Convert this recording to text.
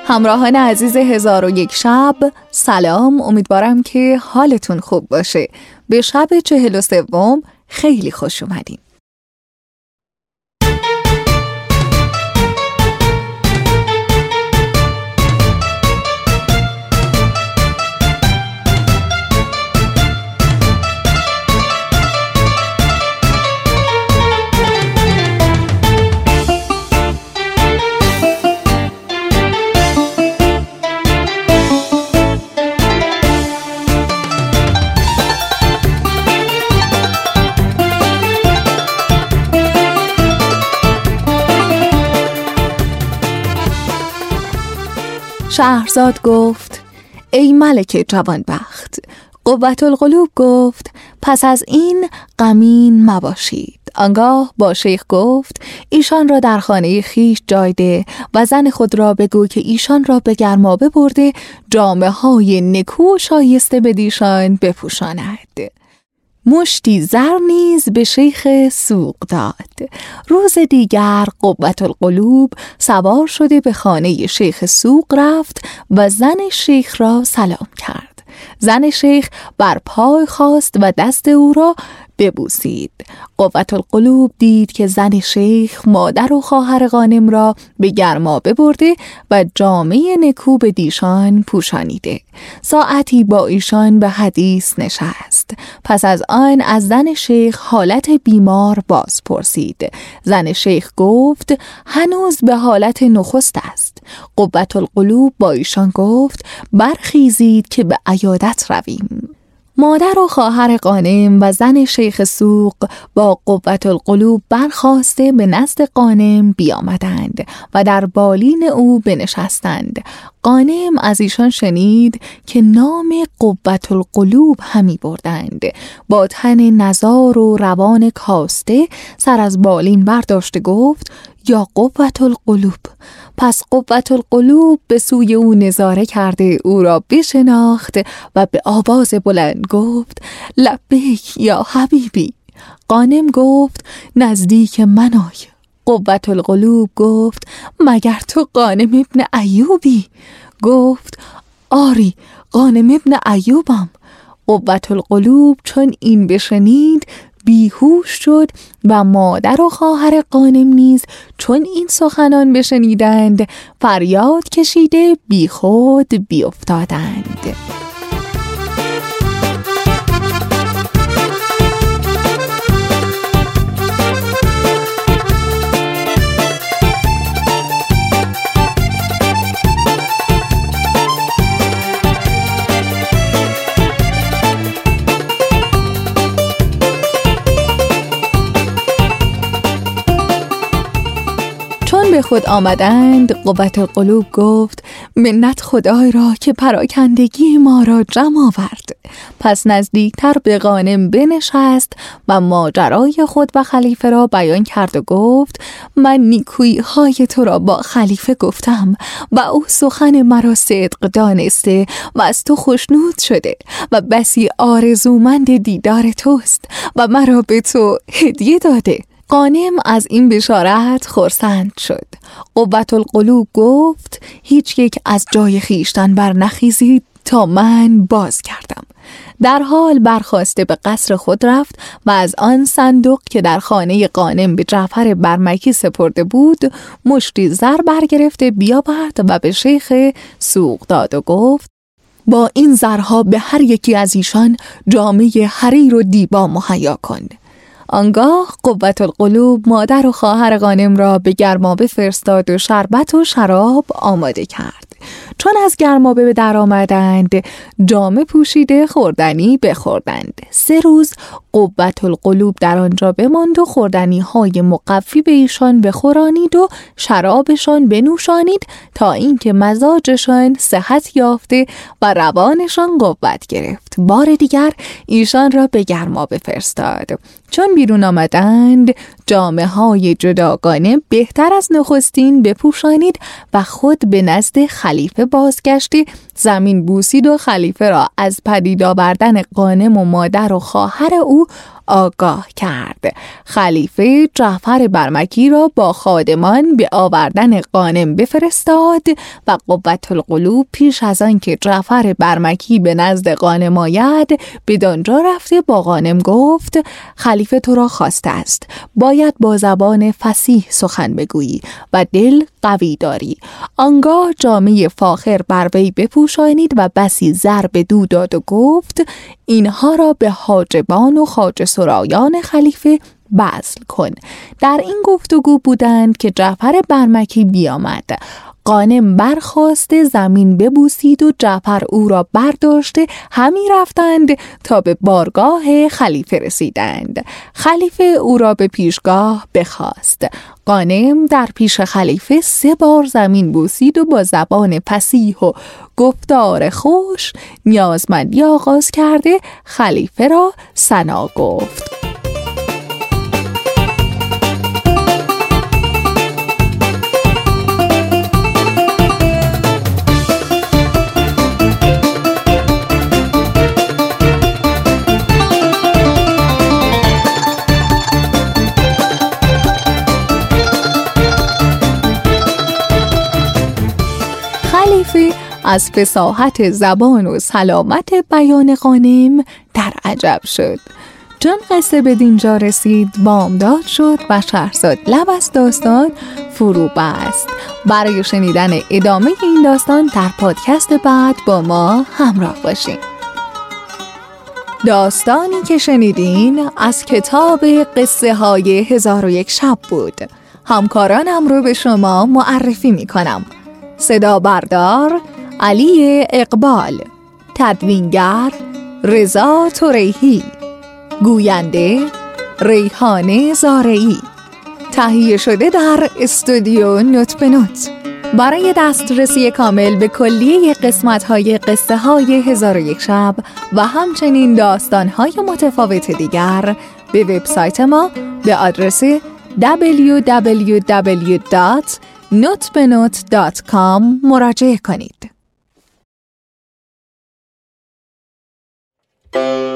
همراهان عزیز 1001 شب، سلام. امیدوارم که حالتون خوب باشه. به شب 43 خیلی خوش اومدین. شهرزاد گفت: ای ملک جوانبخت. قوت القلوب گفت: پس از این غمین مباشید. آنگاه با شیخ گفت: ایشان را در خانه خیش جای ده و زن خود را بگو که ایشان را به گرمابه برده جامه های نکو و شایسته بدیشان بپوشاند. مشتی زر نیز به شیخ سوق داد. روز دیگر قوت القلوب سوار شده به خانه شیخ سوق رفت و زن شیخ را سلام کرد. زن شیخ بر پای خاست و دست او را ببوسید. قوت القلوب دید که زن شیخ مادر و خواهر غانم را به گرمابه برده و جامه نکو به دیشان پوشانیده. ساعتی با ایشان به حدیث نشست. پس از آن از زن شیخ حالت بیمار باز پرسید. زن شیخ گفت: هنوز به حالت نخست است. قوت القلوب با ایشان گفت: برخیزید که به عیادت رویم. مادر و خواهر غانم و زن شیخ سوق با قوت القلوب برخاسته به نزد غانم بیامدند و در بالین او بنشستند. غانم از ایشان شنید که نام قوت القلوب همی بردند. با تن نزار و روان کاسته سر از بالین برداشته گفت: یا قوت القلوب. پس قوت القلوب به سوی او نظاره کرده او را بشناخت و به آواز بلند گفت: لبیک یا حبیبی. غانم گفت: نزدیک من آی. قوت القلوب گفت: مگر تو غانم ابن ایوبی؟ گفت: آری، غانم ابن ایوبم. قوت القلوب چون این بشنید بیهوش شد و مادر و خواهر غانم نیز چون این سخنان بشنیدند فریاد کشیده بی خود بیافتادند. به خود آمدند قوت القلوب گفت: منت خدای را که پراکندگی ما را جمع آورد. پس نزدیکتر به غانم بنشست و ماجرای خود و خلیفه را بیان کرد و گفت: من نیکویی های تو را با خلیفه گفتم و او سخن مرا صدق دانسته و از تو خوشنود شده و بسی آرزومند دیدار توست و مرا به تو هدیه داده. غانم از این بشارت خرسند شد. قوت القلوب گفت: هیچ یک از جای خیشتن بر نخیزید تا من باز کردم. در حال برخاسته به قصر خود رفت و از آن صندوق که در خانه غانم به جعفر برمکی سپرده بود مشتی زر برگرفته بیاورد و به شیخ سوق داد و گفت: با این زرها به هر یکی از ایشان جامه حریر و دیبا مهیا کن. آنگاه قوت القلوب مادر و خواهر غانم را به گرمابه فرستاد و شربت و شراب آماده کرد. چون از گرمابه به در آمدند جامه پوشیده خوردنی بخوردند. 3 روز قوت القلوب در آنجا بماند و خوردنی های مقفی به ایشان بخورانید و شرابشان بنوشانید تا اینکه مزاجشان صحت یافته و روانشان قوت گرفت. بار دیگر ایشان را به گرمابه فرستاد. چون بیرون آمدند جامه های جداگانه بهتر از نخستین بپوشانید و خود به نزد خلیفه بازگشتی زمین بوسید و خلیفه را از پدید آوردن غانم و مادر و خواهر او آگاه کرد. خلیفه جعفر برمکی را با خادمان به آوردن غانم بفرستاد و قوة القلوب پیش از آن که جعفر برمکی به نزد غانم آید بدانجا رفته با غانم گفت: خلیفه تو را خواسته است، باید با زبان فصیح سخن بگویی و دل قوی داری. آنگاه جامه فاخر بر وی بپوشانید و بسی زر بدو داد و گفت: اینها را به حاجبان و خواجه سرایان خلیفه بذل کن. در این گفتگو بودند که جعفر برمکی بیامد. غانم برخاسته زمین ببوسید و جعفر او را برداشته همی رفتند تا به بارگاه خلیفه رسیدند. خلیفه او را به پیشگاه بخواست. غانم در پیش خلیفه 3 بار زمین بوسید و با زبان فصیح و گفتار خوش نیازمندی آغاز کرده خلیفه را ثنا گفت. خلیفه از فصاحت زبان و سلامت بیان غانم در عجب شد. چون قصه به دینجا رسید بامداد شد و شهرزاد لب از داستان فرو بست. برای شنیدن ادامه این داستان در پادکست بعد با ما همراه باشین. داستانی که شنیدین از کتاب قصه های 1001 شب بود. همکارانم رو به شما معرفی می کنم. صدا بردار علی اقبال، تدوینگر رضا توریهی، گوینده ریحانه زارعی، تهیه شده در استودیو نوت به نوت. برای دسترسی کامل به کلیه قسمت‌های قصه های 1001 شب و همچنین داستان‌های متفاوت دیگر به وبسایت ما به آدرس www.notbenot.com مراجعه کنید.